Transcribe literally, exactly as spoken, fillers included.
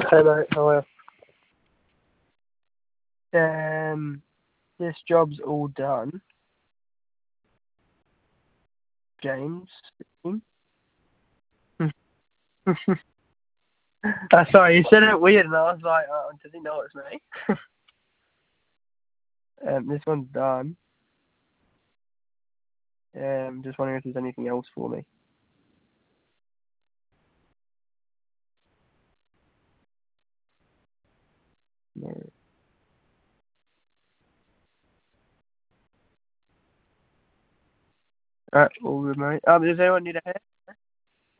Hey mate, how are you? Um, this job's all done. James. uh, sorry, you said it weird, and I was like, oh, does he know it's me? um, this one's done. Um, just wondering if there's anything else for me. No. Alright, all good, mate. Um, does anyone need a hair?